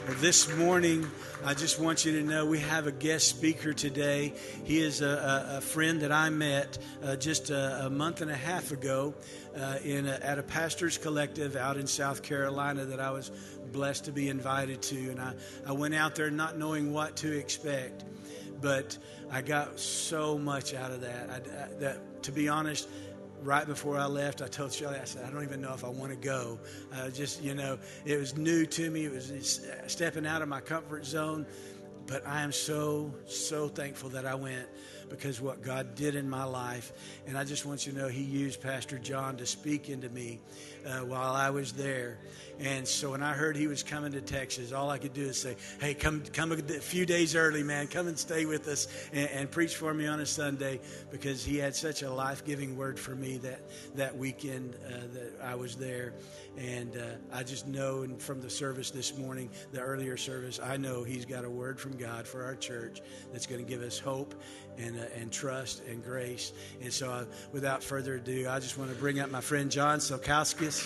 Well, this morning, I just want you to know we have a guest speaker today. He is a friend that I met just a month and a half ago at a pastor's collective out in South Carolina that I was blessed to be invited to. And I went out there not knowing what to expect, but I got so much out of that. To be honest, right before I left, I told Shelley, I said, I don't even know if I want to go. It was new to me. It was stepping out of my comfort zone. But I am so, so thankful that I went, because what God did in my life. And I just want you to know He used Pastor John to speak into me while I was there. And so when I heard he was coming to Texas, all I could do is say, hey, come a few days early, man. Come and stay with us and preach for me on a Sunday, because he had such a life-giving word for me that weekend that I was there. And I just know, and from the service this morning, the earlier service, I know he's got a word from God for our church that's going to give us hope and trust and grace. And so without further ado, I just want to bring up my friend John Silkowskis.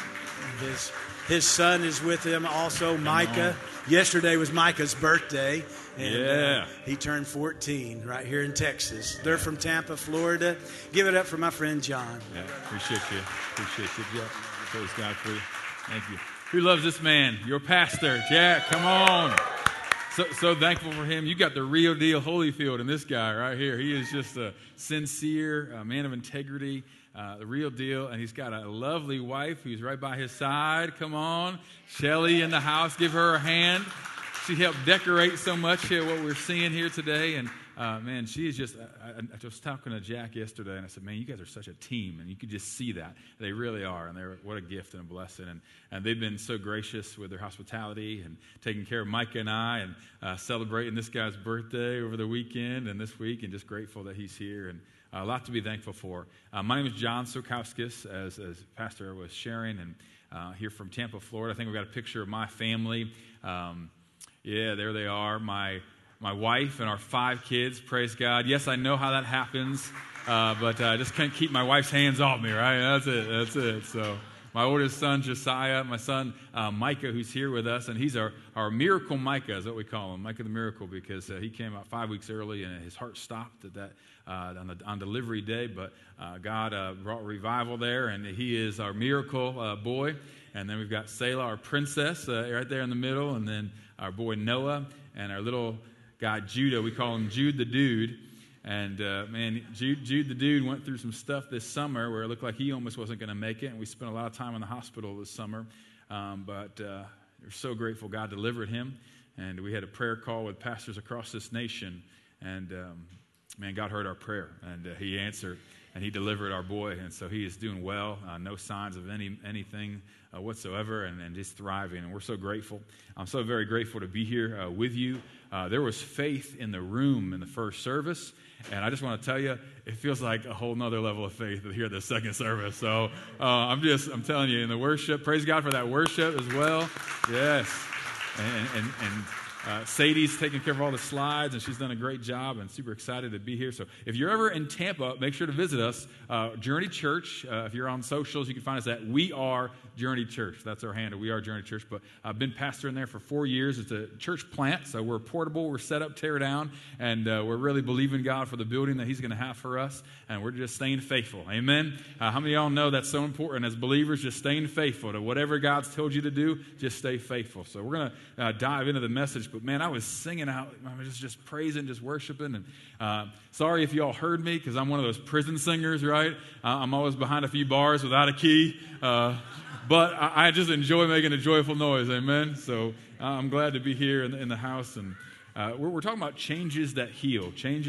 His son is with him also, Micah. Yesterday was Micah's birthday, and he turned 14 right here in Texas. They're from Tampa, Florida. Give it up for my friend John. Yeah, appreciate you. Jack. Praise God for you. Thank you. Who loves this man? Your pastor, Jack. Come on. So thankful for him. You got the real deal Holyfield in this guy right here. He is just a sincere man of integrity. The real deal, and he's got a lovely wife who's right by his side. Come on. Shelley in the house. Give her a hand. She helped decorate so much here, what we're seeing here today. And, man, she is just, I was talking to Jack yesterday, and I said, man, you guys are such a team. And you could just see that. They really are. And what a gift and a blessing. And they've been so gracious with their hospitality and taking care of Micah and I, and celebrating this guy's birthday over the weekend and this week, and just grateful that he's here. And a lot to be thankful for. My name is John Silkowskis, as Pastor was sharing, and here from Tampa, Florida. I think we've got a picture of my family. There they are, my wife and our 5 kids. Praise God. Yes, I know how that happens, but I just can't keep my wife's hands off me, right? That's it. So my oldest son, Josiah, my son, Micah, who's here with us, and he's our miracle Micah, is what we call him, Micah the miracle, because he came out 5 weeks early, and his heart stopped at that on delivery day, but God brought revival there, and he is our miracle boy. And then we've got Selah, our princess, right there in the middle, and then our boy Noah, and our little guy Judah. We call him Jude the Dude. And, man, Jude the Dude went through some stuff this summer where it looked like he almost wasn't going to make it, and we spent a lot of time in the hospital this summer. But we're so grateful God delivered him, and we had a prayer call with pastors across this nation, and man, God heard our prayer, and He answered, and He delivered our boy, and so he is doing well. No signs of anything whatsoever, and just thriving, and we're so grateful. I'm so very grateful to be here with you. There was faith in the room in the first service, and I just want to tell you, it feels like a whole nother level of faith here at the second service. So I'm telling you, in the worship, praise God for that worship as well. Yes, and Sadie's taking care of all the slides, and she's done a great job, and super excited to be here. So if you're ever in Tampa, make sure to visit us, Journey Church. If you're on socials, you can find us at We Are Journey Church. That's our handle, We Are Journey Church. But I've been pastoring there for 4 years. It's a church plant, so we're portable, we're set up, tear down, and we're really believing God for the building that He's going to have for us, and we're just staying faithful. Amen? How many of y'all know that's so important as believers, just staying faithful to whatever God's told you to do, just stay faithful. So we're going to dive into the message, but man, I was singing out, I was just praising, just worshiping, and sorry if y'all heard me, because I'm one of those prison singers, right? I'm always behind a few bars without a key, but I just enjoy making a joyful noise, amen? So I'm glad to be here in the house, and we're talking about changes that heal.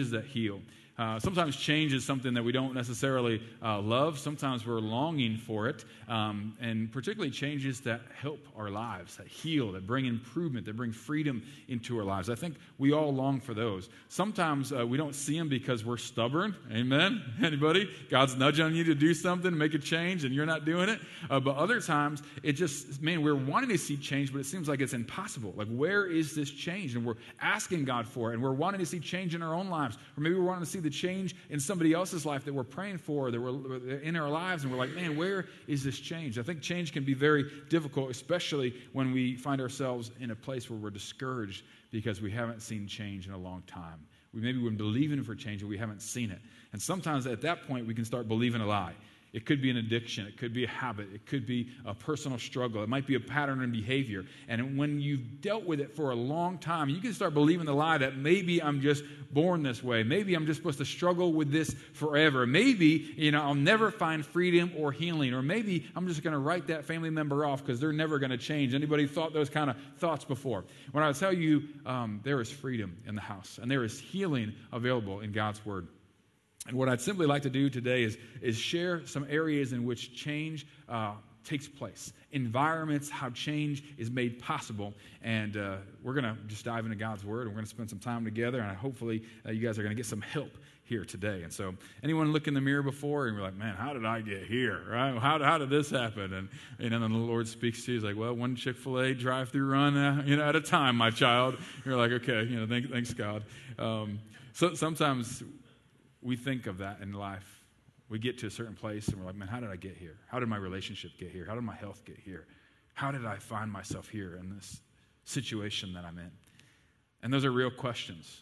Sometimes change is something that we don't necessarily love. Sometimes we're longing for it, and particularly changes that help our lives, that heal, that bring improvement, that bring freedom into our lives. I think we all long for those. Sometimes we don't see them because we're stubborn. Amen? Anybody? God's nudging on you to do something, make a change, and you're not doing it. But other times, it just, man, we're wanting to see change, but it seems like it's impossible. Like, where is this change? And we're asking God for it, and we're wanting to see change in our own lives, or maybe we're wanting to see the change in somebody else's life that we're praying for, that we're in our lives, and we're like, man, where is this change? I think change can be very difficult, especially when we find ourselves in a place where we're discouraged because we haven't seen change in a long time. We've been believing for change, and we haven't seen it. And sometimes at that point, we can start believing a lie. It could be an addiction. It could be a habit. It could be a personal struggle. It might be a pattern in behavior. And when you've dealt with it for a long time, you can start believing the lie that maybe I'm just born this way. Maybe I'm just supposed to struggle with this forever. Maybe, I'll never find freedom or healing. Or maybe I'm just going to write that family member off because they're never going to change. Anybody thought those kind of thoughts before? When I tell you there is freedom in the house and there is healing available in God's Word. And what I'd simply like to do today is share some areas in which change takes place, environments, how change is made possible. And we're going to just dive into God's Word, and we're going to spend some time together, and hopefully you guys are going to get some help here today. And so anyone look in the mirror before and you're like, man, how did I get here, right? How did this happen? And then the Lord speaks to you. He's like, well, one Chick-fil-A drive-through run at a time, my child. You're like, okay, thanks God. So sometimes we think of that in life. We get to a certain place and we're like, man, how did I get here? How did my relationship get here? How did my health get here? How did I find myself here in this situation that I'm in? And those are real questions.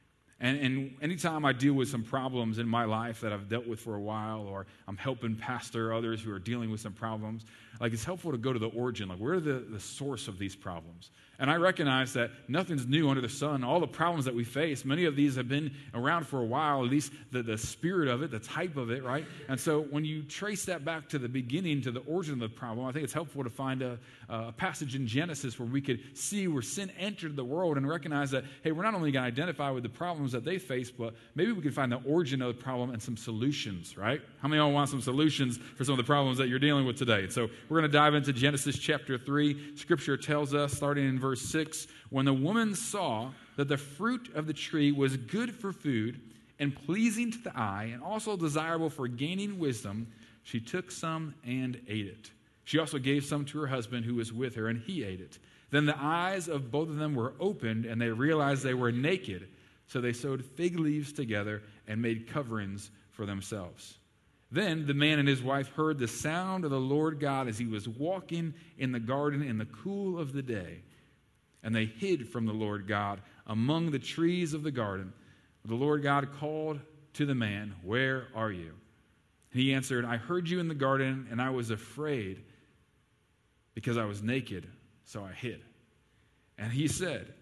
And anytime I deal with some problems in my life that I've dealt with for a while, or I'm helping pastor others who are dealing with some problems, it's helpful to go to the origin. Where are the source of these problems? And I recognize that nothing's new under the sun. All the problems that we face, many of these have been around for a while, at least the spirit of it, the type of it, right? And so when you trace that back to the beginning, to the origin of the problem, I think it's helpful to find a passage in Genesis where we could see where sin entered the world and recognize that, hey, we're not only going to identify with the problems that they face, but maybe we can find the origin of the problem and some solutions, right? How many of y'all want some solutions for some of the problems that you're dealing with today? So we're going to dive into Genesis chapter 3. Scripture tells us, starting in verse 6, when the woman saw that the fruit of the tree was good for food and pleasing to the eye and also desirable for gaining wisdom, she took some and ate it. She also gave some to her husband who was with her, and he ate it. Then the eyes of both of them were opened, and they realized they were naked. So they sewed fig leaves together and made coverings for themselves. Then the man and his wife heard the sound of the Lord God as he was walking in the garden in the cool of the day. And they hid from the Lord God among the trees of the garden. The Lord God called to the man, "Where are you?" He answered, "I heard you in the garden, and I was afraid because I was naked, so I hid." And he said,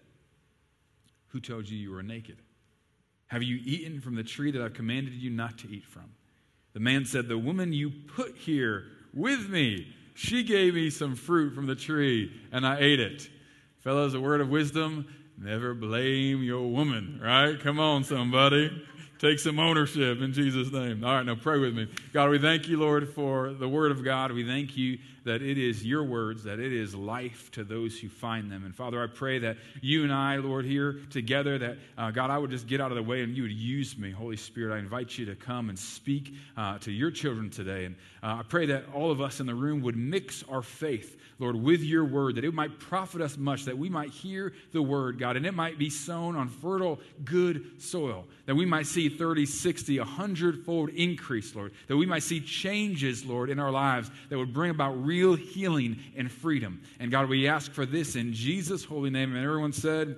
"Who told you you were naked? Have you eaten from the tree that I've commanded you not to eat from?" The man said, "The woman you put here with me, she gave me some fruit from the tree, and I ate it." Fellas, a word of wisdom, never blame your woman, right? Come on, somebody. Take some ownership in Jesus' name. All right, now pray with me. God, we thank you, Lord, for the word of God. We thank you that it is your words, that it is life to those who find them. And Father, I pray that you and I, Lord, here together, that God, I would just get out of the way and you would use me. Holy Spirit, I invite you to come and speak to your children today. And I pray that all of us in the room would mix our faith, Lord, with your word, that it might profit us much, that we might hear the word, God, and it might be sown on fertile, good soil, that we might see 30, 60, 100-fold increase, Lord, that we might see changes, Lord, in our lives that would bring about real healing and freedom. And God, we ask for this in Jesus' holy name. And everyone said,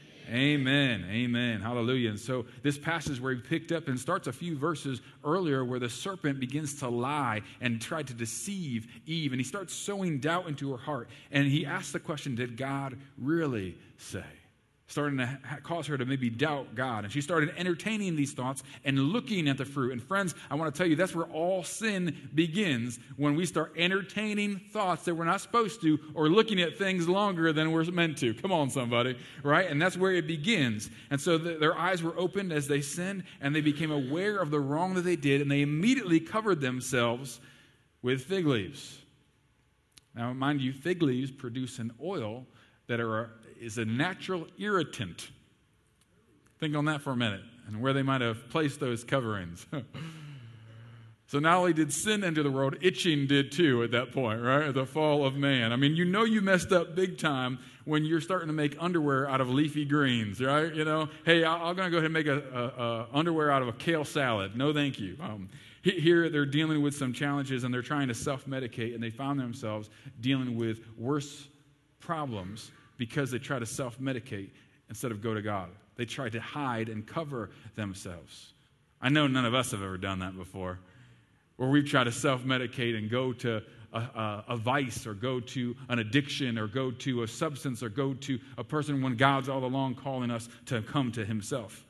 amen. Amen. Hallelujah. And so this passage where he picked up and starts a few verses earlier where the serpent begins to lie and try to deceive Eve. And he starts sowing doubt into her heart. And he asks the question, did God really say? Starting to cause her to maybe doubt God. And she started entertaining these thoughts and looking at the fruit. And friends, I want to tell you, that's where all sin begins, when we start entertaining thoughts that we're not supposed to, or looking at things longer than we're meant to. Come on, somebody, right? And that's where it begins. And so their eyes were opened as they sinned, and they became aware of the wrong that they did, and they immediately covered themselves with fig leaves. Now, mind you, fig leaves produce an oil that is a natural irritant. Think on that for a minute and where they might have placed those coverings. So not only did sin enter the world, itching did too at that point, right? The fall of man. I mean, you know you messed up big time when you're starting to make underwear out of leafy greens, right? You know, hey, I'm going to go ahead and make a underwear out of a kale salad. No, thank you. Here they're dealing with some challenges and they're trying to self-medicate, and they found themselves dealing with worse problems because they try to self-medicate instead of go to God. They try to hide and cover themselves. I know none of us have ever done that before, where we've tried to self-medicate and go to a vice or go to an addiction or go to a substance or go to a person when God's all along calling us to come to himself.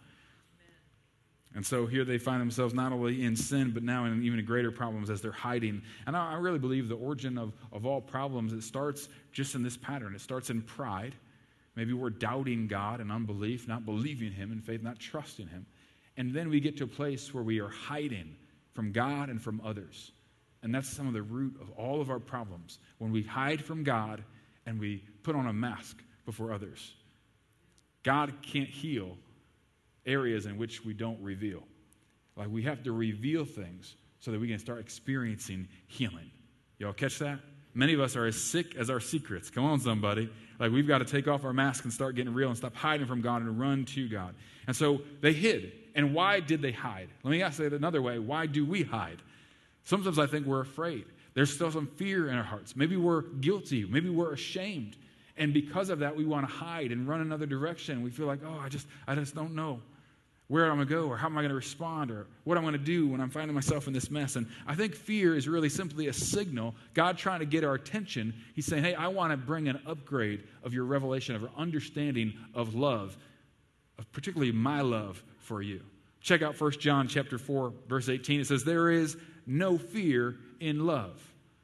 And so here they find themselves not only in sin, but now in even greater problems as they're hiding. And I really believe the origin of all problems, it starts just in this pattern. It starts in pride. Maybe we're doubting God and unbelief, not believing him in faith, not trusting him. And then we get to a place where we are hiding from God and from others. And that's some of the root of all of our problems, when we hide from God and we put on a mask before others. God can't heal areas in which we don't reveal. Like, we have to reveal things so that we can start experiencing healing. Y'all catch that? Many of us are as sick as our secrets. Come on, somebody. Like, we've got to take off our mask and start getting real and stop hiding from God and run to God. And so they hid. And why did they hide? Let me ask it another way. Why do we hide? Sometimes I think we're afraid. There's still some fear in our hearts. Maybe we're guilty. Maybe we're ashamed. And because of that, we want to hide and run another direction. We feel like, oh, I just don't know where I'm going to go, or how am I going to respond, or what I'm going to do when I'm finding myself in this mess. And I think fear is really simply a signal, God trying to get our attention. He's saying, hey, I want to bring an upgrade of your revelation, of your understanding of love, of particularly my love for you. Check out 1 John chapter 4, verse 18. It says, there is no fear in love.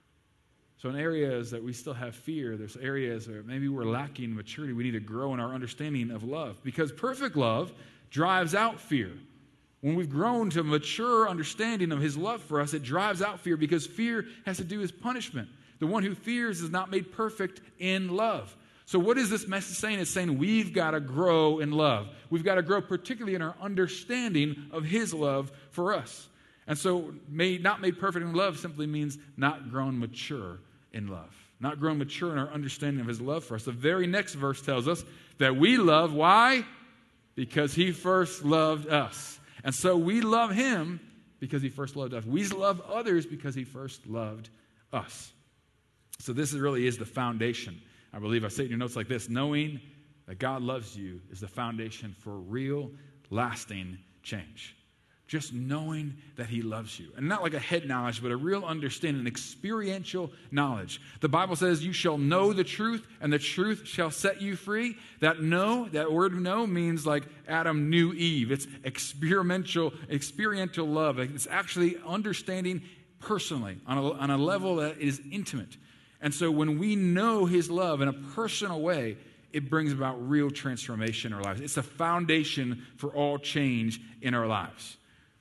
So in areas that we still have fear, there's areas where maybe we're lacking maturity. We need to grow in our understanding of love, because perfect love drives out fear. When we've grown to a mature understanding of his love for us, it drives out fear, because fear has to do with punishment. The one who fears is not made perfect in love. So what is this message saying? It's saying we've got to grow in love. We've got to grow particularly in our understanding of his love for us. And so not made perfect in love simply means not grown mature in love. Not grown mature in our understanding of his love for us. The very next verse tells us that we love, why? Because he first loved us. And so we love him because he first loved us. We love others because he first loved us. So this really is the foundation. I believe I say it in your notes like this: knowing that God loves you is the foundation for real, lasting change. Just knowing that he loves you. And not like a head knowledge, but a real understanding, an experiential knowledge. The Bible says, you shall know the truth, and the truth shall set you free. That word know means like Adam knew Eve. It's experiential love. It's actually understanding personally on a level that is intimate. And so when we know his love in a personal way, it brings about real transformation in our lives. It's the foundation for all change in our lives.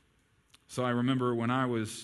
So I remember when I was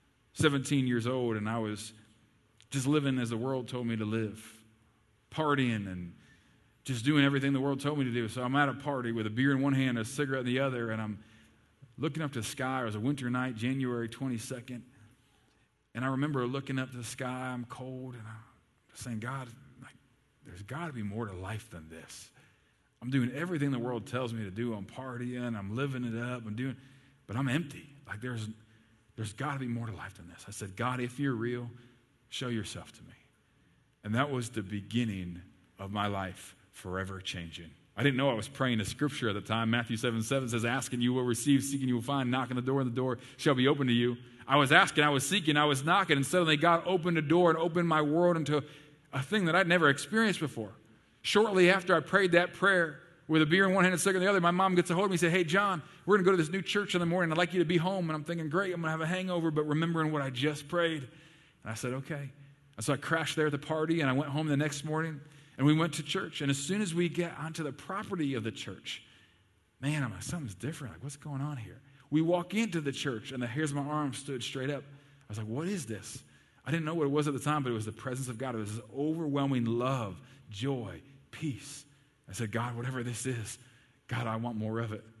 17 years old and I was just living as the world told me to live, partying and just doing everything the world told me to do. So I'm at a party with a beer in one hand, a cigarette in the other, and I'm looking up to the sky. It was a winter night, January 22nd. And I remember looking up to the sky. I'm cold, and I'm saying, God, there's got to be more to life than this. I'm doing everything the world tells me to do. I'm partying. I'm living it up. But I'm empty. Like there's got to be more to life than this. I said, God, if you're real, show yourself to me. And that was the beginning of my life forever changing. I didn't know I was praying a scripture at the time. Matthew 7:7 says, asking you will receive, seeking you will find, knocking the door, and the door shall be open to you. I was asking, I was seeking, I was knocking, and suddenly God opened the door and opened my world into a thing that I'd never experienced before. Shortly after I prayed that prayer, with a beer in one hand and a cigarette in the other, my mom gets a hold of me and says, hey, John, we're going to go to this new church in the morning. I'd like you to be home. And I'm thinking, great, I'm going to have a hangover, but remembering what I just prayed. And I said, okay. And so I crashed there at the party, and I went home the next morning, and we went to church. And as soon as we get onto the property of the church, man, I'm like, something's different. Like, what's going on here? We walk into the church, and the hairs of my arm stood straight up. I was like, what is this? I didn't know what it was at the time, but it was the presence of God. It was this overwhelming love, joy, peace. I said, God, whatever this is, God, I want more of it.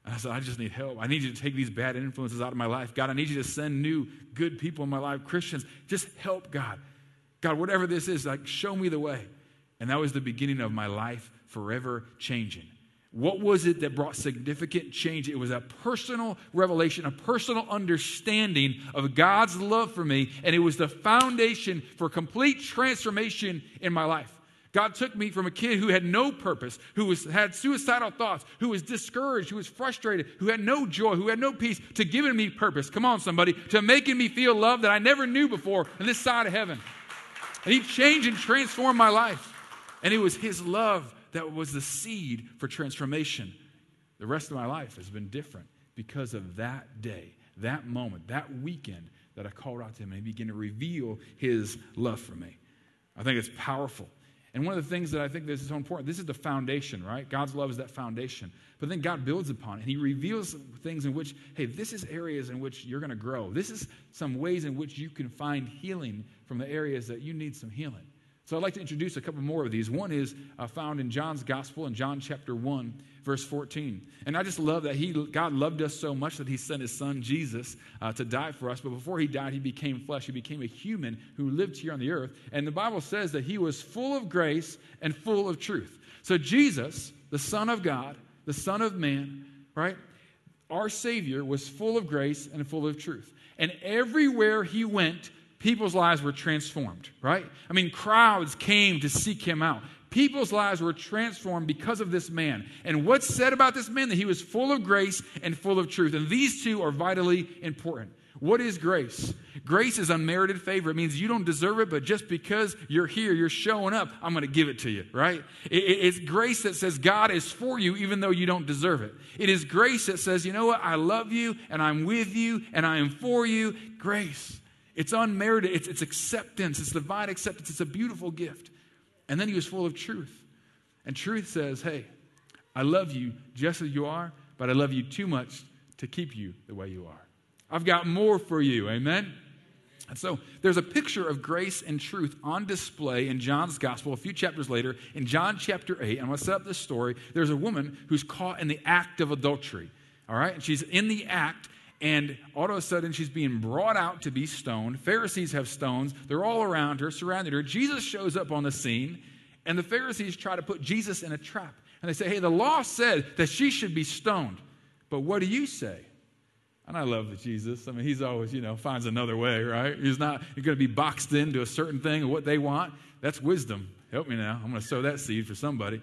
And I said, I just need help. I need you to take these bad influences out of my life. God, I need you to send new good people in my life, Christians. Just help, God. God, whatever this is, like, show me the way. And that was the beginning of my life forever changing. What was it that brought significant change? It was a personal revelation, a personal understanding of God's love for me, and it was the foundation for complete transformation in my life. God took me from a kid who had no purpose, who had suicidal thoughts, who was discouraged, who was frustrated, who had no joy, who had no peace, to giving me purpose. Come on, somebody. To making me feel love that I never knew before on this side of heaven. And He changed and transformed my life. And it was His love that was the seed for transformation. The rest of my life has been different because of that day, that moment, that weekend that I called out to Him and He began to reveal His love for me. I think it's powerful. And one of the things that I think this is so important, this is the foundation, right? God's love is that foundation. But then God builds upon it. And He reveals things in which, hey, this is areas in which you're going to grow. This is some ways in which you can find healing from the areas that you need some healing. So I'd like to introduce a couple more of these. One is found in John's Gospel in John chapter 1, verse 14. And I just love that God loved us so much that He sent His Son, Jesus, to die for us. But before He died, He became flesh. He became a human who lived here on the earth. And the Bible says that He was full of grace and full of truth. So Jesus, the Son of God, the Son of Man, right? Our Savior was full of grace and full of truth. And everywhere He went, people's lives were transformed, right? I mean, crowds came to seek Him out. People's lives were transformed because of this man. And what's said about this man? That he was full of grace and full of truth. And these two are vitally important. What is grace? Grace is unmerited favor. It means you don't deserve it, but just because you're here, you're showing up, I'm going to give it to you, right? It's grace that says God is for you even though you don't deserve it. It is grace that says, you know what? I love you and I'm with you and I am for you. Grace. It's unmerited. It's acceptance. It's divine acceptance. It's a beautiful gift. And then He was full of truth. And truth says, hey, I love you just as you are, but I love you too much to keep you the way you are. I've got more for you. Amen? And so there's a picture of grace and truth on display in John's Gospel a few chapters later. In John chapter 8, I'm going to set up this story. There's a woman who's caught in the act of adultery. All right? And she's in the act. And all of a sudden, she's being brought out to be stoned. Pharisees have stones. They're all around her, surrounded her. Jesus shows up on the scene, and the Pharisees try to put Jesus in a trap. And they say, hey, the law said that she should be stoned. But what do you say? And I love that Jesus. I mean, He's always, finds another way, right? He's not going to be boxed into a certain thing or what they want. That's wisdom. Help me now. I'm going to sow that seed for somebody.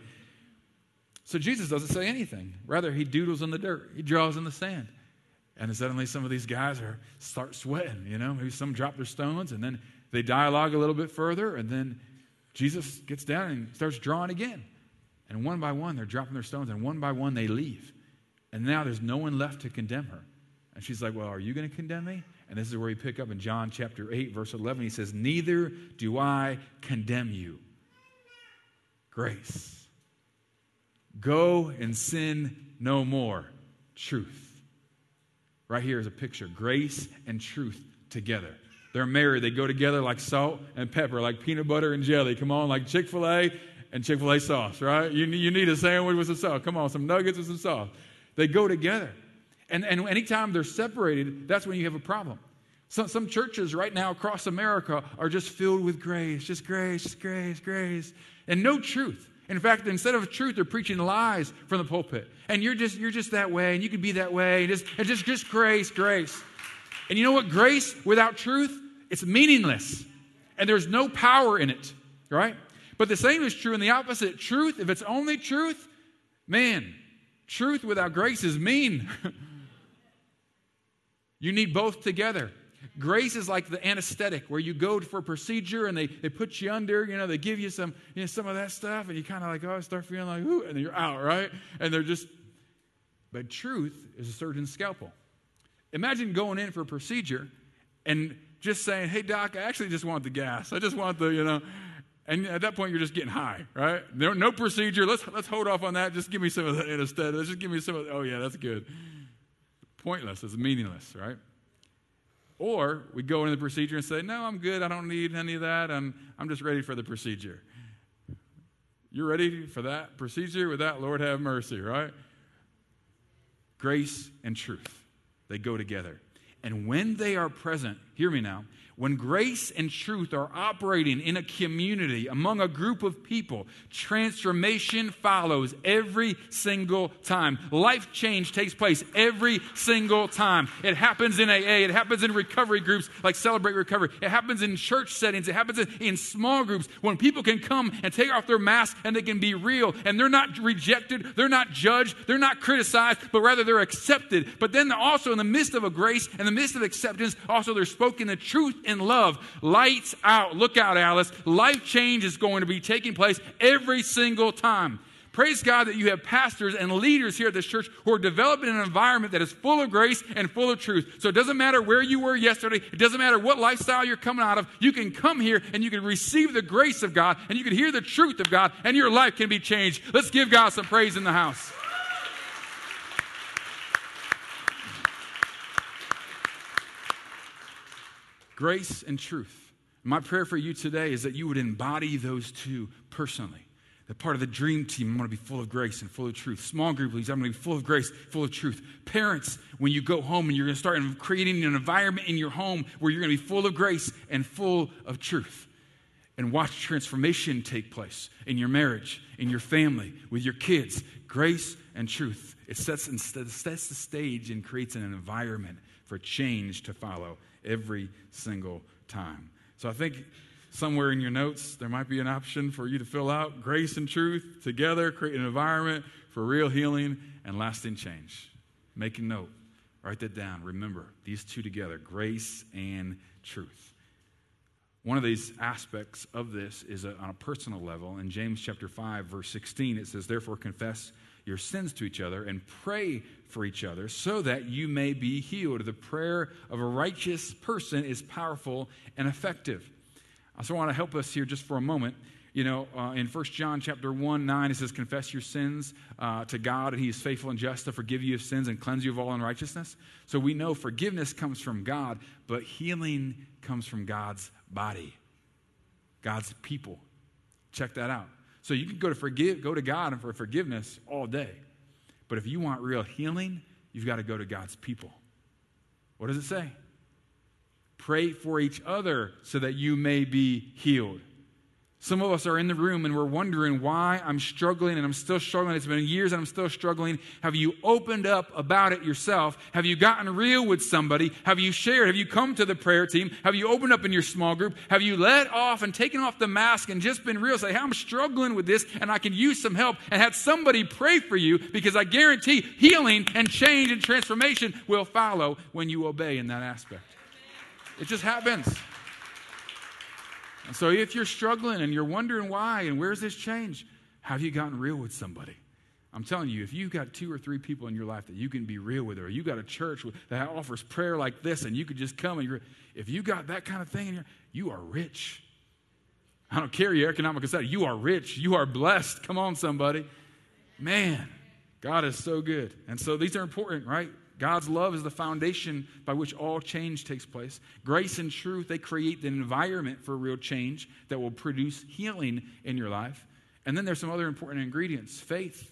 So Jesus doesn't say anything. Rather, He doodles in the dirt. He draws in the sand. And then suddenly some of these guys start sweating, Maybe some drop their stones, and then they dialogue a little bit further, and then Jesus gets down and starts drawing again. And one by one, they're dropping their stones, and one by one, they leave. And now there's no one left to condemn her. And she's like, well, are you going to condemn me? And this is where we pick up in John chapter 8, verse 11. He says, neither do I condemn you. Grace. Go and sin no more. Truth. Right here is a picture. Grace and truth together. They're married. They go together like salt and pepper, like peanut butter and jelly. Come on, like Chick-fil-A and Chick-fil-A sauce, right? You need a sandwich with some sauce. Come on, some nuggets with some sauce. They go together. And anytime they're separated, that's when you have a problem. Some churches right now across America are just filled with grace. Just grace, grace, grace. And no truth. In fact, instead of truth, they're preaching lies from the pulpit. And you're just that way, and you can be that way, and just grace, grace. And you know what? Grace without truth, it's meaningless. And there's no power in it, right? But the same is true in the opposite. Truth, if it's only truth, man, truth without grace is mean. You need both together. Grace is like the anesthetic where you go for a procedure and they put you under, they give you some of that stuff and you kind of like, start feeling like, ooh, and then you're out, right? And but truth is a surgeon's scalpel. Imagine going in for a procedure and just saying, hey, doc, I actually just want the gas. I just want the, and at that point you're just getting high, right? No procedure. Let's hold off on that. Just give me some of the anesthetic. Just give me some of, oh yeah, that's good. Pointless. It's meaningless, right? Or we go into the procedure and say, no, I'm good. I don't need any of that. I'm just ready for the procedure. You're ready for that procedure with that? Lord have mercy, right? Grace and truth, they go together. And when they are present, hear me now, when grace and truth are operating in a community, among a group of people, transformation follows every single time. Life change takes place every single time. It happens in AA. It happens in recovery groups like Celebrate Recovery. It happens in church settings. It happens in small groups when people can come and take off their masks and they can be real. And they're not rejected. They're not judged. They're not criticized, but rather they're accepted. But then also in the midst of a grace, in the midst of acceptance, also they're spoken the truth in love. Lights out. Look out, Alice. Life change is going to be taking place every single time. Praise God that you have pastors and leaders here at this church who are developing an environment that is full of grace and full of truth. So it doesn't matter where you were yesterday. It doesn't matter what lifestyle you're coming out of. You can come here and you can receive the grace of God and you can hear the truth of God and your life can be changed. Let's give God some praise in the house. Grace and truth. My prayer for you today is that you would embody those two personally. That part of the dream team, I'm going to be full of grace and full of truth. Small group leaders, I'm going to be full of grace, full of truth. Parents, when you go home and you're going to start creating an environment in your home where you're going to be full of grace and full of truth. And watch transformation take place in your marriage, in your family, with your kids. Grace and truth. It sets the stage and creates an environment for change to follow every single time. So I think somewhere in your notes, there might be an option for you to fill out grace and truth together, create an environment for real healing and lasting change. Make a note. Write that down. Remember, these two together, grace and truth. One of these aspects of this is on a personal level. In James chapter 5, verse 16, it says, "Therefore confess your sins to each other and pray for each other so that you may be healed. The prayer of a righteous person is powerful and effective." I also want to help us here just for a moment. You know, in 1 John chapter 1:9, it says, "Confess your sins to God, and He is faithful and just to forgive you of sins and cleanse you of all unrighteousness." So we know forgiveness comes from God, but healing comes from God's body, God's people. Check that out. So you can go to God and for forgiveness all day. But if you want real healing, you've got to go to God's people. What does it say? Pray for each other so that you may be healed. Some of us are in the room and we're wondering why I'm struggling and I'm still struggling. It's been years and I'm still struggling. Have you opened up about it yourself? Have you gotten real with somebody? Have you shared? Have you come to the prayer team? Have you opened up in your small group? Have you let off and taken off the mask and just been real? Say, hey, I'm struggling with this and I can use some help, and had somebody pray for you, because I guarantee healing and change and transformation will follow when you obey in that aspect. It just happens. And so if you're struggling and you're wondering why and where's this change, have you gotten real with somebody? I'm telling you, if you've got 2 or 3 people in your life that you can be real with, or you got a church that offers prayer like this and you could just come and if you got that kind of thing, you are rich. I don't care your economic status. You are rich. You are blessed. Come on, somebody. Man, God is so good. And so these are important, right? God's love is the foundation by which all change takes place. Grace and truth, they create the environment for real change that will produce healing in your life. And then there's some other important ingredients: faith,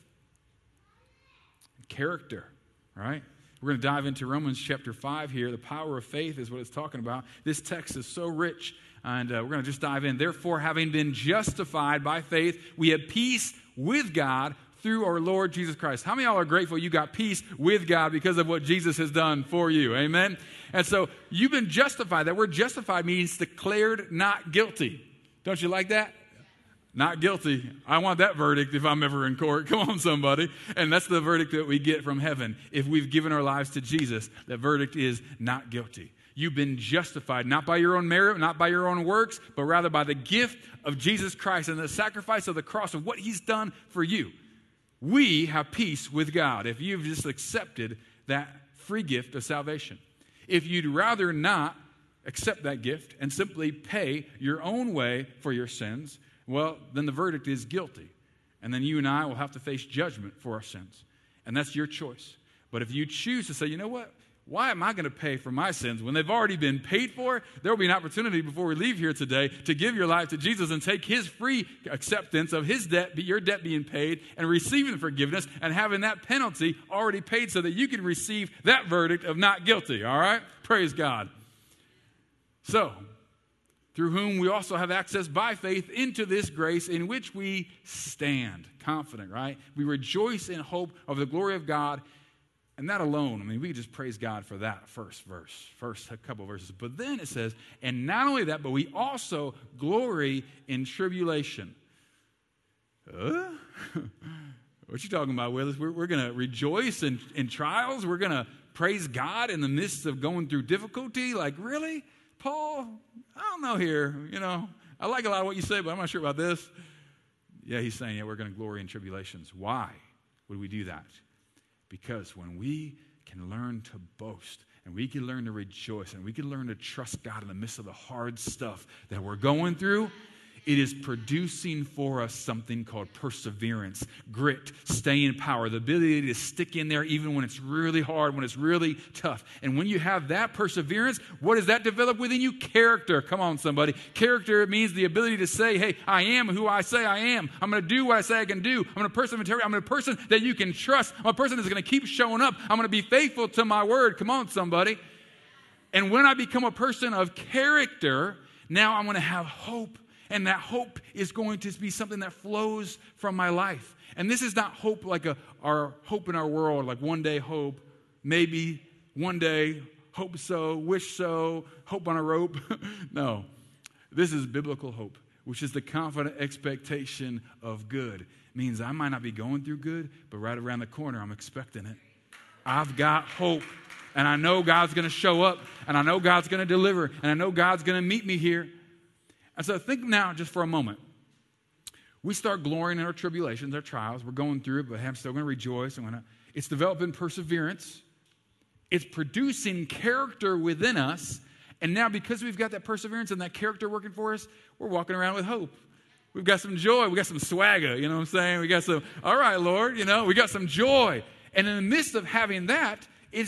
character, right? We're going to dive into Romans chapter 5 here. The power of faith is what it's talking about. This text is so rich, and we're going to just dive in. "Therefore, having been justified by faith, we have peace with God through our Lord Jesus Christ." How many of y'all are grateful you got peace with God because of what Jesus has done for you? Amen? And so you've been justified. That word justified means declared not guilty. Don't you like that? Not guilty. I want that verdict if I'm ever in court. Come on, somebody. And that's the verdict that we get from heaven. If we've given our lives to Jesus, that verdict is not guilty. You've been justified, not by your own merit, not by your own works, but rather by the gift of Jesus Christ and the sacrifice of the cross of what He's done for you. We have peace with God if you've just accepted that free gift of salvation. If you'd rather not accept that gift and simply pay your own way for your sins, well, then the verdict is guilty. And then you and I will have to face judgment for our sins. And that's your choice. But if you choose to say, you know what? why am I going to pay for my sins when they've already been paid for? There will be an opportunity before we leave here today to give your life to Jesus and take his free acceptance of his debt, your debt being paid, and receiving forgiveness and having that penalty already paid so that you can receive that verdict of not guilty, all right? Praise God. So, through whom we also have access by faith into this grace in which we stand, confident, right? We rejoice in hope of the glory of God. And that alone, I mean, we could just praise God for that first couple verses. But then it says, and not only that, but we also glory in tribulation. What you talking about, Willis? We're going to rejoice in trials? We're going to praise God in the midst of going through difficulty? Like, really? Paul, I don't know here. I like a lot of what you say, but I'm not sure about this. Yeah, he's saying, we're going to glory in tribulations. Why would we do that? Because when we can learn to boast and we can learn to rejoice and we can learn to trust God in the midst of the hard stuff that we're going through, it is producing for us something called perseverance, grit, staying power, the ability to stick in there even when it's really hard, when it's really tough. And when you have that perseverance, what does that develop within you? Character. Come on, somebody. Character means the ability to say, hey, I am who I say I am. I'm going to do what I say I can do. I'm a person of integrity. I'm a person that you can trust. I'm a person that's going to keep showing up. I'm going to be faithful to my word. Come on, somebody. And when I become a person of character, now I'm going to have hope. And that hope is going to be something that flows from my life. And this is not hope like our hope in our world, like one day hope, maybe one day, hope so, wish so, hope on a rope. No, this is biblical hope, which is the confident expectation of good. It means I might not be going through good, but right around the corner, I'm expecting it. I've got hope, and I know God's going to show up, and I know God's going to deliver, and I know God's going to meet me here. And so think now just for a moment. We start glorying in our tribulations, our trials. We're going through it, but I'm still going to rejoice. It's developing perseverance. It's producing character within us. And now because we've got that perseverance and that character working for us, we're walking around with hope. We've got some joy. We got some swagger, you know what I'm saying? We got some, all right, Lord, we got some joy. And in the midst of having that,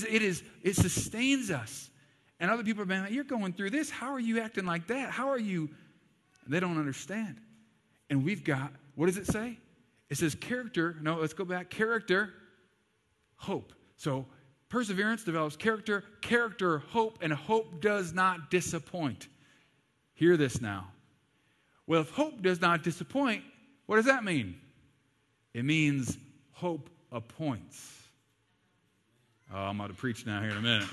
it sustains us. And other people are saying, you're going through this. How are you acting like that? How are you? They don't understand. And we've got, what does it say? It says character. No, let's go back. Character, hope. So perseverance develops character, hope, and hope does not disappoint. Hear this now. Well, if hope does not disappoint, what does that mean? It means hope appoints. Oh, I'm about to preach now here in a minute.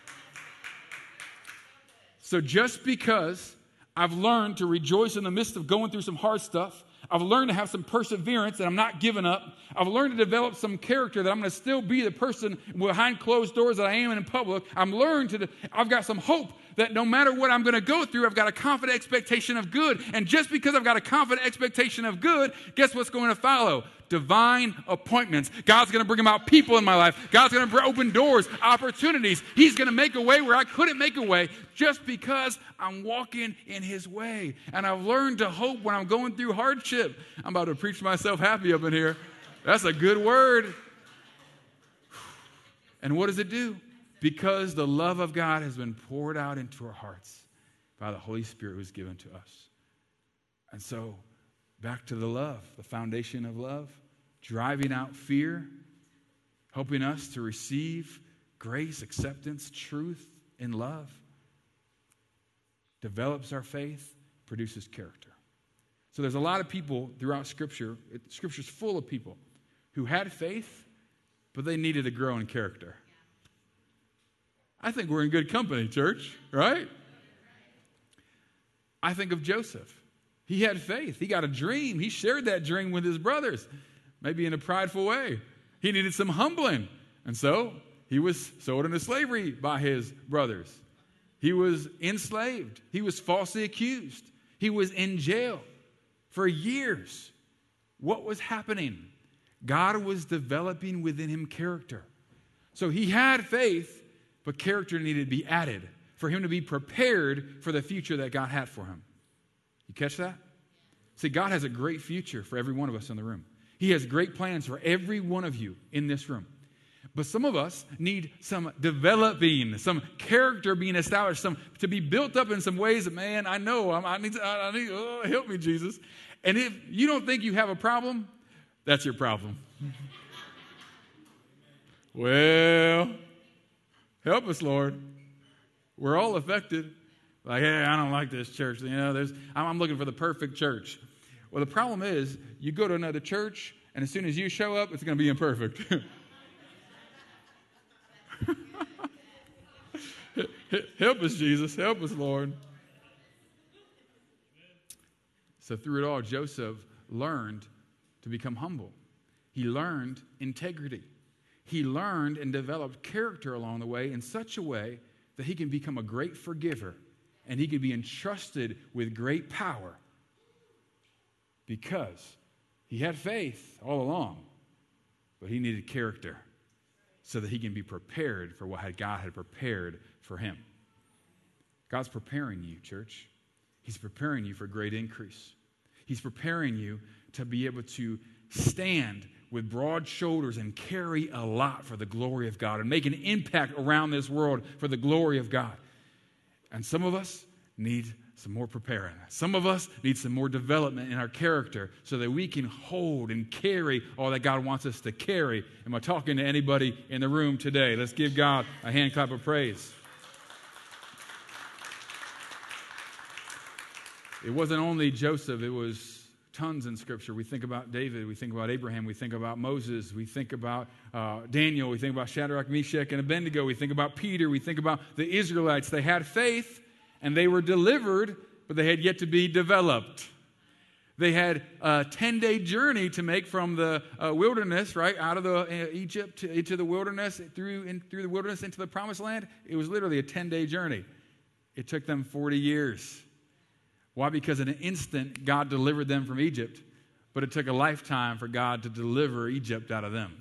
So just because I've learned to rejoice in the midst of going through some hard stuff. I've learned to have some perseverance that I'm not giving up. I've learned to develop some character that I'm going to still be the person behind closed doors that I am in public. I've got some hope that no matter what I'm going to go through, I've got a confident expectation of good. And just because I've got a confident expectation of good, guess what's going to follow? Divine appointments. God's going to bring about people in my life. God's going to open doors, opportunities. He's going to make a way where I couldn't make a way just because I'm walking in his way. And I've learned to hope when I'm going through hardship. I'm about to preach myself happy up in here. That's a good word. And what does it do? Because the love of God has been poured out into our hearts by the Holy Spirit who's given to us. And so, back to the love, the foundation of love, driving out fear, helping us to receive grace, acceptance, truth in love, develops our faith, produces character. So there's a lot of people throughout Scripture, Scripture's full of people who had faith, but they needed to grow in character. I think we're in good company, church, right? I think of Joseph. He had faith. He got a dream. He shared that dream with his brothers, maybe in a prideful way. He needed some humbling. And so he was sold into slavery by his brothers. He was enslaved. He was falsely accused. He was in jail for years. What was happening? God was developing within him character. So he had faith, but character needed to be added for him to be prepared for the future that God had for him. You catch that? See, God has a great future for every one of us in the room. He has great plans for every one of you in this room. But some of us need some developing, some character being established, some to be built up in some ways that, man, I know I need, help me, Jesus. And if you don't think you have a problem, that's your problem. Well, help us, Lord. We're all affected. Like, hey, I don't like this church. You know, I'm looking for the perfect church. Well, the problem is you go to another church, and as soon as you show up, it's going to be imperfect. Help us, Jesus. Help us, Lord. So through it all, Joseph learned to become humble. He learned integrity. He learned and developed character along the way in such a way that he can become a great forgiver and he can be entrusted with great power because he had faith all along, but he needed character so that he can be prepared for what God had prepared for him. God's preparing you, church. He's preparing you for great increase. He's preparing you to be able to stand with broad shoulders and carry a lot for the glory of God and make an impact around this world for the glory of God. And some of us need some more preparing. Some of us need some more development in our character so that we can hold and carry all that God wants us to carry. Am I talking to anybody in the room today? Let's give God a hand clap of praise. It wasn't only Joseph, it was tons in Scripture. We think about David, we think about Abraham, we think about Moses, we think about Daniel, we think about Shadrach, Meshach, and Abednego, we think about Peter, we think about the Israelites. They had faith and they were delivered, but they had yet to be developed. They had a 10-day journey to make from the wilderness, right, out of the Egypt into the wilderness, through the wilderness into the promised land. It was literally a 10-day journey. It took them 40 years. Why? Because in an instant, God delivered them from Egypt, but it took a lifetime for God to deliver Egypt out of them.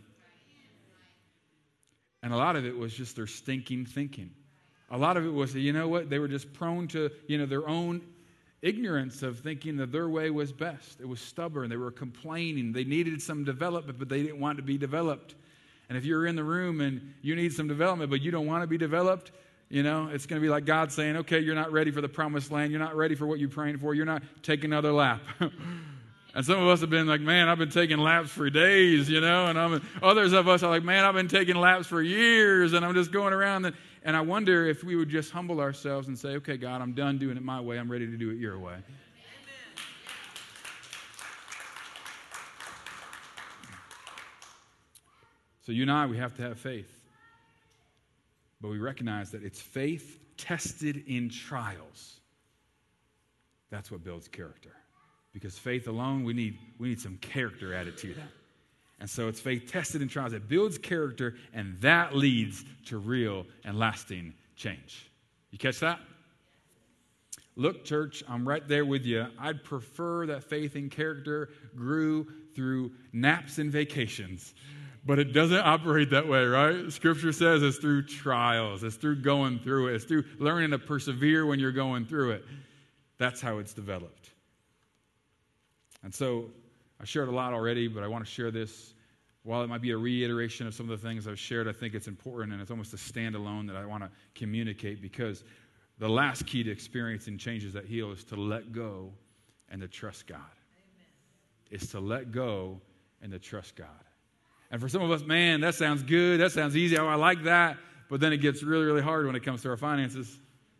And a lot of it was just their stinking thinking. A lot of it was, you know what, they were just prone to, their own ignorance of thinking that their way was best. It was stubborn. They were complaining. They needed some development, but they didn't want to be developed. And if you're in the room and you need some development, but you don't want to be developed, it's going to be like God saying, okay, you're not ready for the promised land. You're not ready for what you're praying for. You're not taking another lap. And some of us have been like, man, I've been taking laps for days, and others of us are like, man, I've been taking laps for years, and I'm just going around. And I wonder if we would just humble ourselves and say, okay, God, I'm done doing it my way. I'm ready to do it your way. So you and I, we have to have faith. But we recognize that it's faith tested in trials. That's what builds character. Because faith alone, we need some character added to that. And so it's faith tested in trials. It builds character, and that leads to real and lasting change. You catch that? Look, church, I'm right there with you. I'd prefer that faith and character grew through naps and vacations. But it doesn't operate that way, right? Scripture says it's through trials. It's through going through it. It's through learning to persevere when you're going through it. That's how it's developed. And so I shared a lot already, but I want to share this. While it might be a reiteration of some of the things I've shared, I think it's important, and it's almost a standalone that I want to communicate, because the last key to experiencing changes that heal is to let go and to trust God. Amen. It's to let go and to trust God. And for some of us, man, that sounds good. That sounds easy. Oh, I like that. But then it gets really, really hard when it comes to our finances.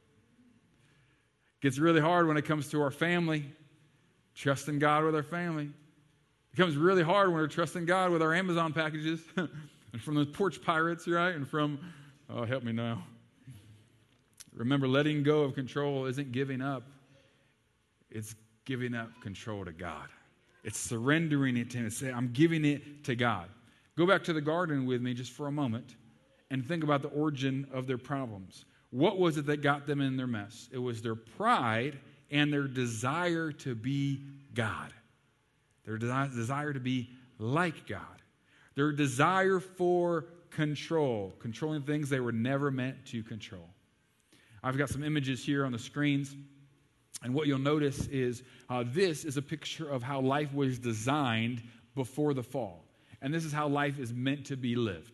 It gets really hard when it comes to our family. Trusting God with our family. It becomes really hard when we're trusting God with our Amazon packages. And from the porch pirates, right? And from, oh, help me now. Remember, letting go of control isn't giving up. It's giving up control to God. It's surrendering it to Him. It's saying, I'm giving it to God. Go back to the garden with me just for a moment and think about the origin of their problems. What was it that got them in their mess? It was their pride and their desire to be God. Their desire to be like God. Their desire for control. Controlling things they were never meant to control. I've got some images here on the screens. And what you'll notice is this is a picture of how life was designed before the fall. And this is how life is meant to be lived.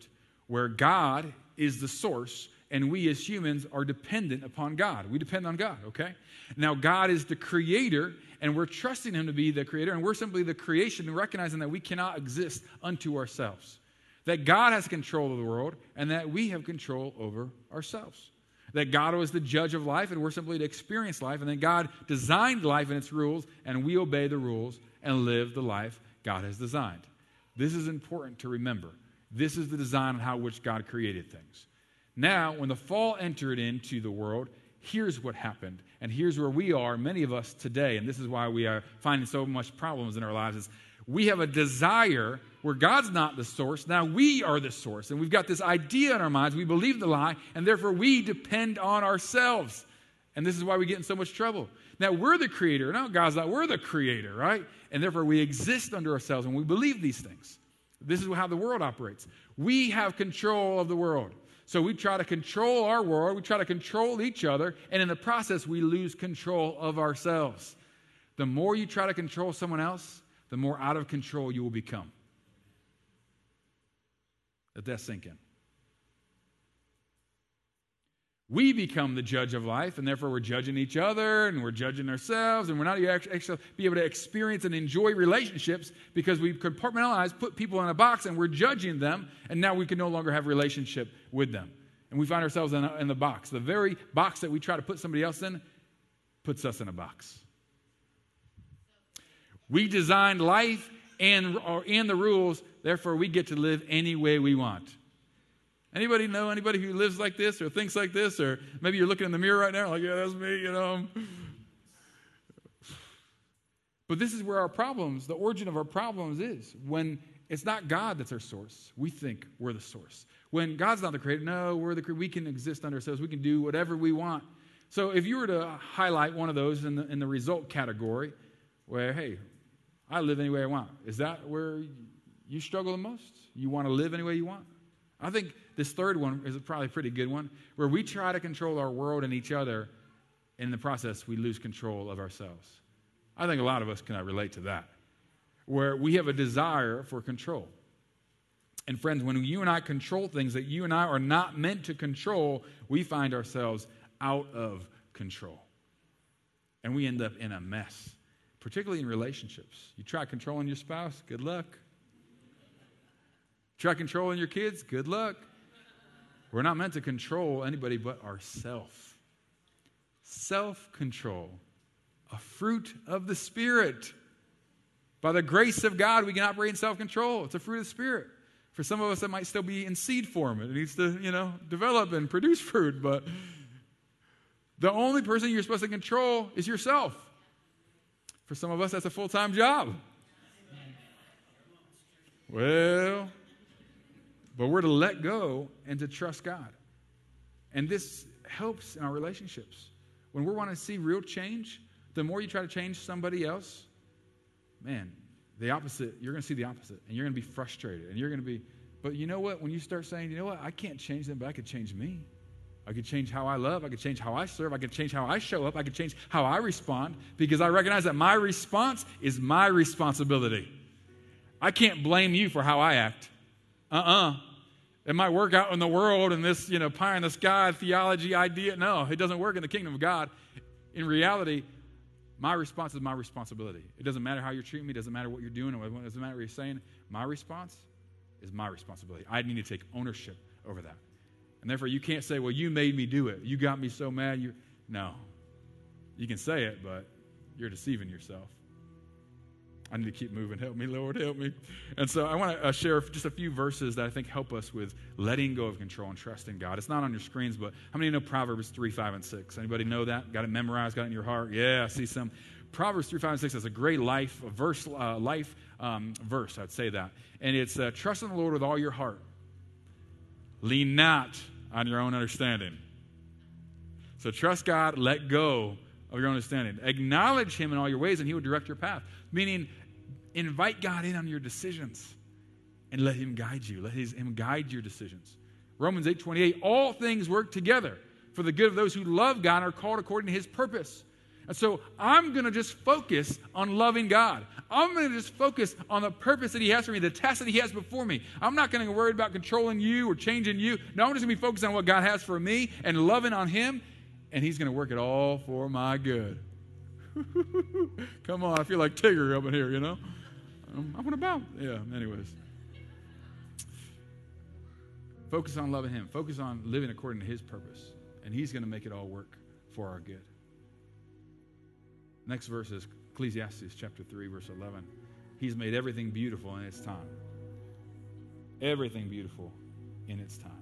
where God is the source and we as humans are dependent upon God. We depend on God, okay? Now, God is the creator, and we're trusting him to be the creator, and we're simply the creation, recognizing that we cannot exist unto ourselves. That God has control of the world, and that we have control over ourselves. That God was the judge of life, and we're simply to experience life, and then God designed life and its rules, and we obey the rules and live the life God has designed. This is important to remember. This is the design of how which God created things. Now, when the fall entered into the world, here's what happened. And here's where we are, many of us today, and this is why we are finding so much problems in our lives, is we have a desire where God's not the source. Now we are the source. And we've got this idea in our minds. We believe the lie, and therefore we depend on ourselves. And this is why we get in so much trouble. Now we're the creator. No, God's not. We're the creator, right? And therefore we exist under ourselves, and we believe these things. This is how the world operates. We have control of the world. So we try to control our world, we try to control each other, and in the process, we lose control of ourselves. The more you try to control someone else, the more out of control you will become. Let that sink in. We become the judge of life, and therefore we're judging each other, and we're judging ourselves, and we're not actually be able to experience and enjoy relationships because we've compartmentalized, put people in a box, and we're judging them, and now we can no longer have relationship with them. And we find ourselves in the box. The very box that we try to put somebody else in puts us in a box. We designed life and the rules, therefore we get to live any way we want. Anybody know anybody who lives like this or thinks like this? Or maybe you're looking in the mirror right now like, yeah, that's me, you know. But this is where our problems, the origin of our problems is. When it's not God that's our source. We think we're the source. When God's not the creator, no, we're the creator. We can exist under ourselves. We can do whatever we want. So if you were to highlight one of those in the result category, where, hey, I live any way I want. Is that where you struggle the most? You want to live any way you want? I think this third one is probably a pretty good one, where we try to control our world and each other. In the process, we lose control of ourselves. I think a lot of us can relate to that, where we have a desire for control. And friends, when you and I control things that you and I are not meant to control, we find ourselves out of control. And we end up in a mess, particularly in relationships. You try controlling your spouse, good luck. Try controlling your kids, good luck. We're not meant to control anybody but ourselves. Self-control, a fruit of the Spirit. By the grace of God, we can operate in self-control. It's a fruit of the Spirit. For some of us, that might still be in seed form. It needs to, develop and produce fruit. But the only person you're supposed to control is yourself. For some of us, that's a full-time job. Well, but we're to let go and to trust God. And this helps in our relationships. When we want to see real change, the more you try to change somebody else, man, the opposite, you're going to see the opposite. And you're going to be frustrated. And you're going to be, but you know what? When you start saying, you know what? I can't change them, but I could change me. I could change how I love. I could change how I serve. I could change how I show up. I could change how I respond because I recognize that my response is my responsibility. I can't blame you for how I act. It might work out in the world and this, pie in the sky theology idea. No, it doesn't work in the kingdom of God. In reality, my response is my responsibility. It doesn't matter how you're treating me. It doesn't matter what you're doing. It doesn't matter what you're saying. My response is my responsibility. I need to take ownership over that. And therefore, you can't say, well, you made me do it. You got me so mad. No. You can say it, but you're deceiving yourself. I need to keep moving. Help me, Lord, help me. And so I want to share just a few verses that I think help us with letting go of control and trusting God. It's not on your screens, but how many know Proverbs 3, 5, and 6? Anybody know that? Got it memorized? Got it in your heart? Yeah, I see some. Proverbs 3, 5, and 6 is a great life verse, I'd say that. And it's trust in the Lord with all your heart. Lean not on your own understanding. So trust God, let go of your own understanding. Acknowledge Him in all your ways, and He will direct your path. Meaning, invite God in on your decisions and let Him guide you. Let Him guide your decisions. Romans 8:28, all things work together for the good of those who love God and are called according to His purpose. And so I'm going to just focus on loving God. I'm going to just focus on the purpose that he has for me, the task that he has before me. I'm not going to worry about controlling you or changing you. No, I'm just going to be focused on what God has for me and loving on him, and he's going to work it all for my good. Come on, I feel like Tigger up in here, you know. I'm up and about. Yeah, anyways. Focus on loving him. Focus on living according to his purpose, and he's going to make it all work for our good. Next verse is Ecclesiastes chapter 3, verse 11. He's made everything beautiful in its time. Everything beautiful in its time.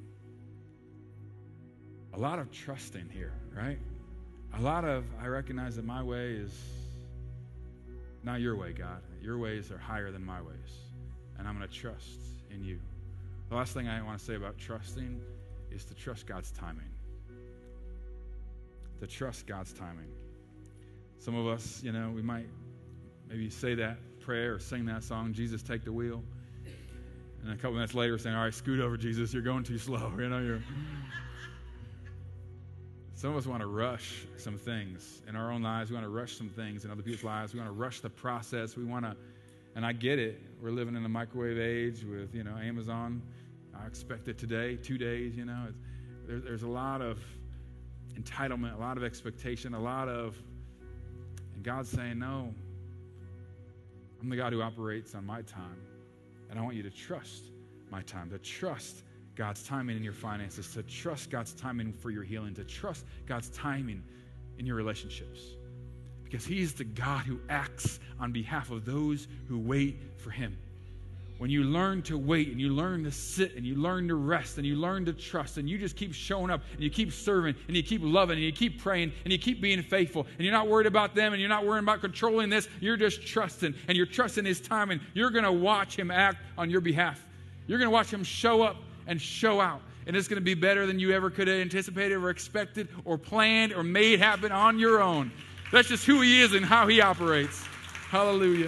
A lot of trusting here, right? A lot of, I recognize that my way is not your way, God. Your ways are higher than my ways. And I'm going to trust in you. The last thing I want to say about trusting is to trust God's timing. To trust God's timing. Some of us, you know, we might maybe say that prayer or sing that song, Jesus, take the wheel. And a couple minutes later saying, all right, scoot over, Jesus, you're going too slow. You know, Some of us want to rush some things in our own lives. We want to rush some things in other people's lives. We want to rush the process. We want to, and I get it. We're living in a microwave age with, you know, Amazon. I expect it today, 2 days, you know. There's a lot of entitlement, a lot of expectation, and God's saying, no, I'm the God who operates on my time, and I want you to trust my time, to trust God's timing in your finances, to trust God's timing for your healing, to trust God's timing in your relationships. Because he's the God who acts on behalf of those who wait for him. When you learn to wait and you learn to sit and you learn to rest and you learn to trust and you just keep showing up and you keep serving and you keep loving and you keep praying and you keep being faithful and you're not worried about them and you're not worried about controlling this, you're just trusting and you're trusting his timing. You're going to watch him act on your behalf. You're going to watch him show up and show out. And it's going to be better than you ever could have anticipated or expected or planned or made happen on your own. That's just who he is and how he operates. Hallelujah.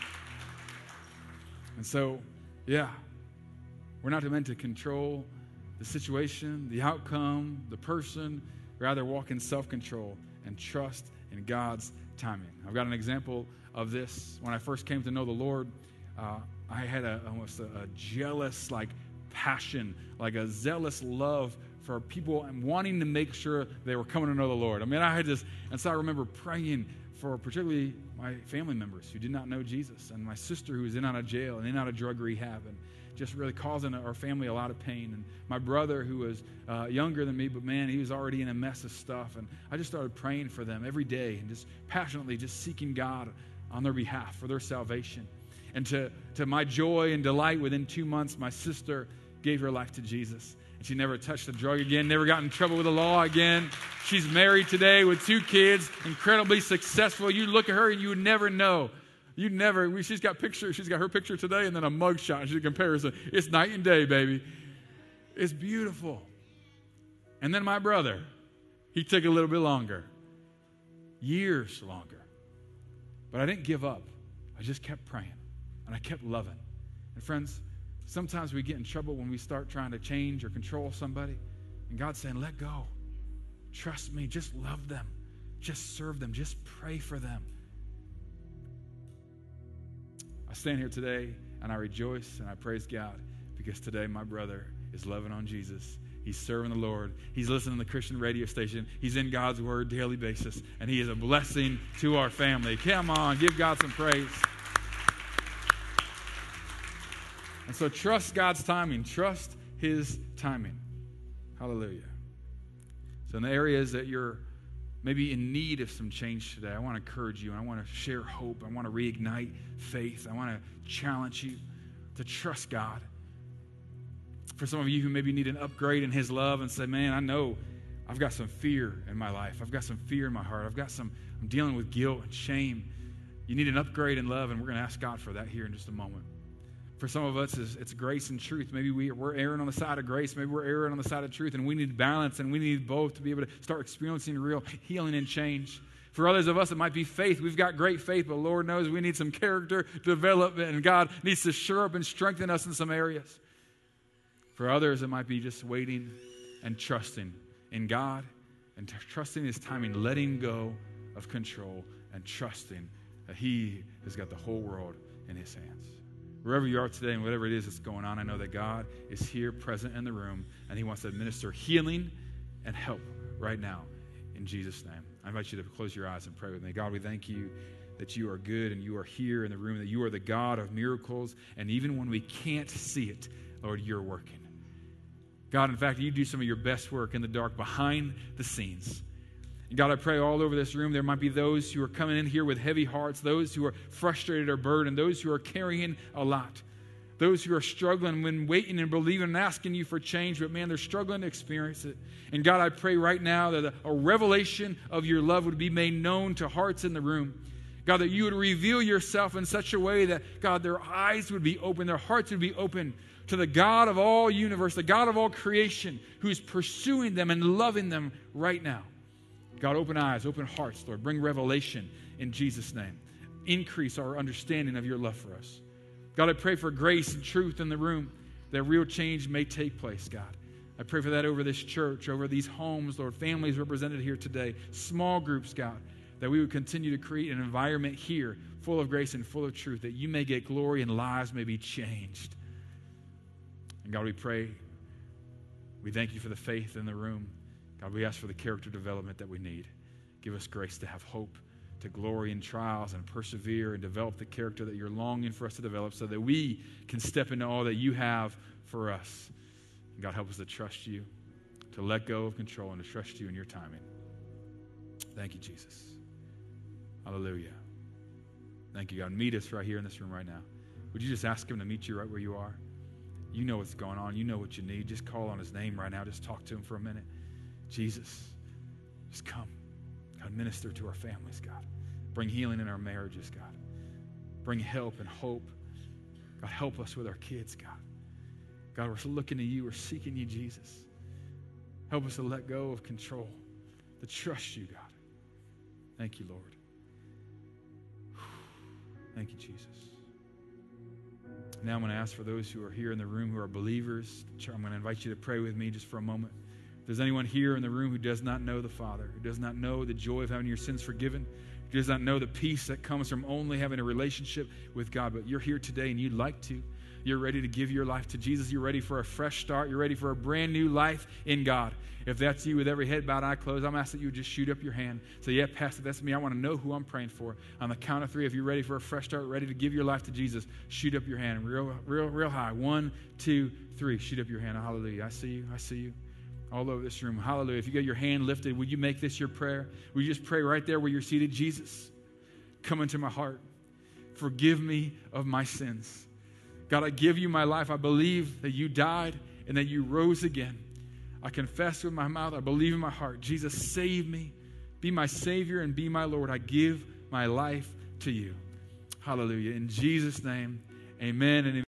And so, yeah, we're not meant to control the situation, the outcome, the person. Rather, walk in self-control and trust in God's timing. I've got an example of this. When I first came to know the Lord, I had almost a jealous, passion, a zealous love for people and wanting to make sure they were coming to know the Lord. I mean, I had this, and so I remember praying for particularly my family members who did not know Jesus, and my sister who was in and out of jail and in and out of drug rehab, and just really causing our family a lot of pain. And my brother who was younger than me, but man, he was already in a mess of stuff. And I just started praying for them every day and just passionately just seeking God on their behalf for their salvation. And to my joy and delight, within 2 months, my sister gave her life to Jesus. And she never touched a drug again, never got in trouble with the law again. She's married today with 2 kids, incredibly successful. You look at her and you would never know. She's got her picture today and then a mugshot. She's a comparison. It's night and day, baby. It's beautiful. And then my brother, he took a little bit longer. Years longer. But I didn't give up. I just kept praying. And I kept loving. And friends, sometimes we get in trouble when we start trying to change or control somebody. And God's saying, let go. Trust me. Just love them. Just serve them. Just pray for them. I stand here today and I rejoice and I praise God because today my brother is loving on Jesus. He's serving the Lord. He's listening to the Christian radio station. He's in God's Word daily basis. And he is a blessing to our family. Come on, give God some praise. And so trust God's timing. Trust his timing. Hallelujah. So in the areas that you're maybe in need of some change today, I want to encourage you. I want to share hope. I want to reignite faith. I want to challenge you to trust God. For some of you who maybe need an upgrade in his love and say, man, I know I've got some fear in my life. I've got some fear in my heart. I'm dealing with guilt and shame. You need an upgrade in love, and we're going to ask God for that here in just a moment. For some of us, it's grace and truth. Maybe we're erring on the side of grace. Maybe we're erring on the side of truth, and we need balance, and we need both to be able to start experiencing real healing and change. For others of us, it might be faith. We've got great faith, but Lord knows we need some character development, and God needs to shore up and strengthen us in some areas. For others, it might be just waiting and trusting in God and trusting his timing, letting go of control and trusting that he has got the whole world in his hands. Wherever you are today and whatever it is that's going on, I know that God is here present in the room, and he wants to administer healing and help right now in Jesus' name. I invite you to close your eyes and pray with me. God, we thank you that you are good and you are here in the room, that you are the God of miracles, and even when we can't see it, Lord, you're working. God, in fact, you do some of your best work in the dark behind the scenes. And God, I pray all over this room, there might be those who are coming in here with heavy hearts, those who are frustrated or burdened, those who are carrying a lot, those who are struggling when waiting and believing and asking you for change, but man, they're struggling to experience it. And God, I pray right now that a revelation of your love would be made known to hearts in the room. God, that you would reveal yourself in such a way that, God, their eyes would be open, their hearts would be open to the God of all universe, the God of all creation, who's pursuing them and loving them right now. God, open eyes, open hearts, Lord. Bring revelation in Jesus' name. Increase our understanding of your love for us. God, I pray for grace and truth in the room, that real change may take place, God. I pray for that over this church, over these homes, Lord, families represented here today, small groups, God, that we would continue to create an environment here full of grace and full of truth, that you may get glory and lives may be changed. And God, we pray, we thank you for the faith in the room. God, we ask for the character development that we need. Give us grace to have hope, to glory in trials and persevere and develop the character that you're longing for us to develop so that we can step into all that you have for us. And God, help us to trust you, to let go of control and to trust you in your timing. Thank you, Jesus. Hallelujah. Thank you, God. Meet us right here in this room right now. Would you just ask him to meet you right where you are? You know what's going on. You know what you need. Just call on his name right now. Just talk to him for a minute. Jesus, just come. God, minister to our families, God. Bring healing in our marriages, God. Bring help and hope. God, help us with our kids, God. God, we're looking to you. We're seeking you, Jesus. Help us to let go of control, to trust you, God. Thank you, Lord. Thank you, Jesus. Now I'm going to ask for those who are here in the room who are believers. I'm going to invite you to pray with me just for a moment. If there's anyone here in the room who does not know the Father, who does not know the joy of having your sins forgiven, who does not know the peace that comes from only having a relationship with God, but you're here today and you'd like to, you're ready to give your life to Jesus, you're ready for a fresh start, you're ready for a brand new life in God. If that's you with every head bowed, eye closed, I'm asking that you would just shoot up your hand. Say, yeah, Pastor, that's me. I want to know who I'm praying for. On the count of 3, if you're ready for a fresh start, ready to give your life to Jesus, shoot up your hand real high. 1, 2, 3. Shoot up your hand. Hallelujah. I see you. I see you. All over this room. Hallelujah. If you got your hand lifted, would you make this your prayer? Would you just pray right there where you're seated? Jesus, come into my heart. Forgive me of my sins. God, I give you my life. I believe that you died and that you rose again. I confess with my mouth. I believe in my heart. Jesus, save me. Be my Savior and be my Lord. I give my life to you. Hallelujah. In Jesus' name, amen and amen.